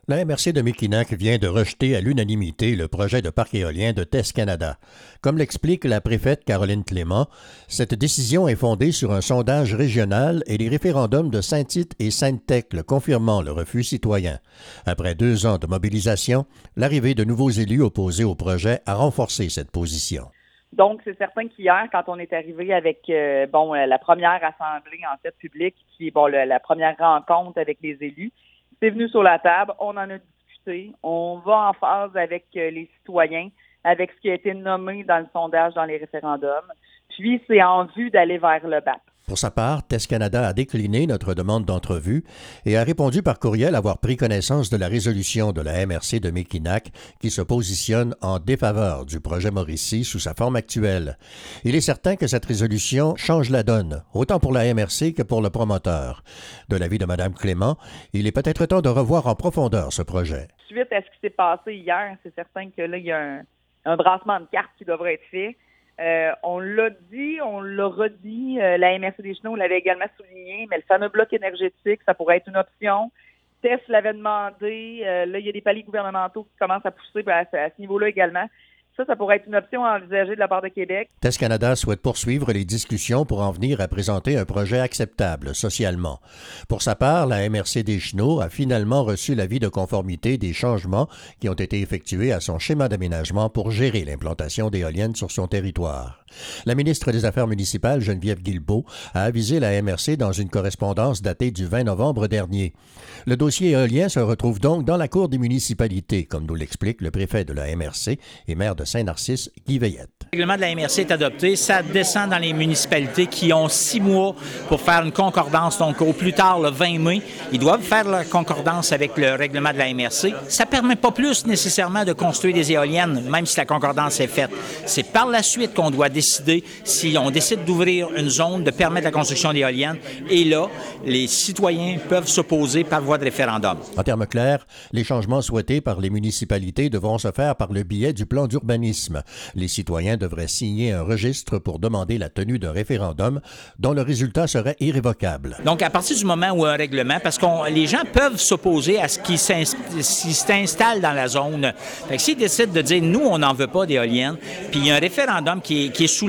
La MRC de Mekinac vient de rejeter à l'unanimité le projet de parc éolien de TES Canada. Comme l'explique la préfète Caroline Clément, cette décision est fondée sur un sondage régional et les référendums de Saint-Tite et Sainte-Thècle confirmant le refus citoyen. Après 2 ans de mobilisation, l'arrivée de nouveaux élus opposés au projet a renforcé cette position. Donc, c'est certain qu'hier, quand on est arrivé avec la première assemblée en fait publique, qui est la première rencontre avec les élus, c'est venu sur la table, on en a discuté, on va en phase avec les citoyens, avec ce qui a été nommé dans le sondage dans les référendums, puis c'est en vue d'aller vers le BAP. Pour sa part, TES Canada a décliné notre demande d'entrevue et a répondu par courriel avoir pris connaissance de la résolution de la MRC de Mekinac qui se positionne en défaveur du projet Mauricie sous sa forme actuelle. Il est certain que cette résolution change la donne, autant pour la MRC que pour le promoteur. De l'avis de Mme Clément, il est peut-être temps de revoir en profondeur ce projet. Suite à ce qui s'est passé hier, c'est certain que là, il y a un brassement de cartes qui devrait être fait. On l'a dit, on l'a redit, la MRC des Chenaux l'avait également souligné, mais le fameux bloc énergétique, ça pourrait être une option. TES l'avait demandé, là, il y a des paliers gouvernementaux qui commencent à pousser à ce niveau-là également. Ça pourrait être une option à envisager de la part de Québec. TES Canada souhaite poursuivre les discussions pour en venir à présenter un projet acceptable socialement. Pour sa part, la MRC des Chenaux a finalement reçu l'avis de conformité des changements qui ont été effectués à son schéma d'aménagement pour gérer l'implantation d'éoliennes sur son territoire. La ministre des Affaires municipales, Geneviève Guilbeault, a avisé la MRC dans une correspondance datée du 20 novembre dernier. Le dossier éolien se retrouve donc dans la Cour des municipalités, comme nous l'explique le préfet de la MRC et maire de Saint-Narcisse, Guy Veillette. Le règlement de la MRC est adopté. Ça descend dans les municipalités qui ont 6 mois pour faire une concordance. Donc, au plus tard, le 20 mai, ils doivent faire la concordance avec le règlement de la MRC. Ça ne permet pas plus nécessairement de construire des éoliennes, même si la concordance est faite. C'est par la suite qu'on doit décider si on décide d'ouvrir une zone, de permettre la construction d'éoliennes. Et là, les citoyens peuvent s'opposer par voie de référendum. En termes clairs, les changements souhaités par les municipalités devront se faire par le biais du plan d'urbanisme. Les citoyens devraient signer un registre pour demander la tenue d'un référendum dont le résultat serait irrévocable. Donc, à partir du moment où un règlement, parce que les gens peuvent s'opposer à ce qui s'installe dans la zone. Fait que s'ils décident de dire, nous, on n'en veut pas d'éoliennes, puis il y a un référendum qui est sous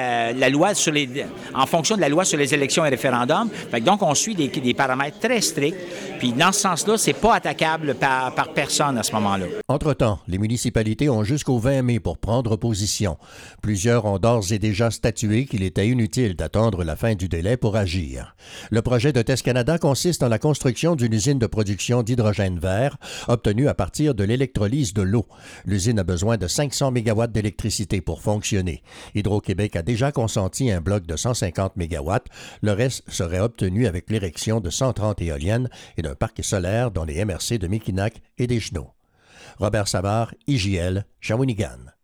la loi en fonction de la loi sur les élections et référendums. Fait que donc, on suit des paramètres très stricts. Puis dans ce sens-là, c'est pas attaquable par personne à ce moment-là. Entre-temps, les municipalités ont jusqu'au 20 mai pour prendre position. Plusieurs ont d'ores et déjà statué qu'il était inutile d'attendre la fin du délai pour agir. Le projet de TES Canada consiste en la construction d'une usine de production d'hydrogène vert obtenue à partir de l'électrolyse de l'eau. L'usine a besoin de 500 MW d'électricité pour fonctionner. Hydro-Québec a déjà consenti un bloc de 150 MW. Le reste serait obtenu avec l'érection de 130 éoliennes et d'un parc solaire dans les MRC de Mekinac et des Chenaux. Robert Savard, IJL, Shawinigan.